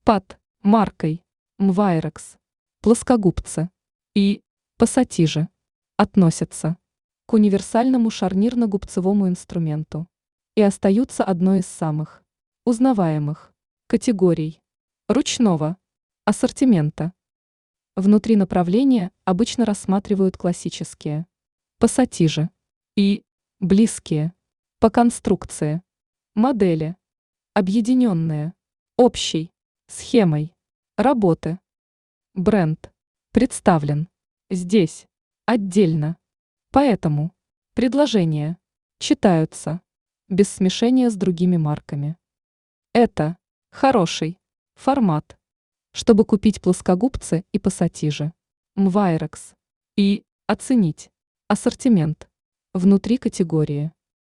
под маркой Мвайрекс плоскогубцы и пассатижи относятся к универсальному шарнирно-губцевому инструменту и остаются одной из самых узнаваемых категорий ручного ассортимента. Внутри направления обычно рассматривают классические пассатижи и близкие по конструкции модели, объединенные общей схемой работы. Бренд представлен здесь отдельно, поэтому предложения читаются без смешения с другими марками. Это хороший формат, чтобы купить плоскогубцы и пассатижи Мвайрекс и оценить ассортимент внутри категории.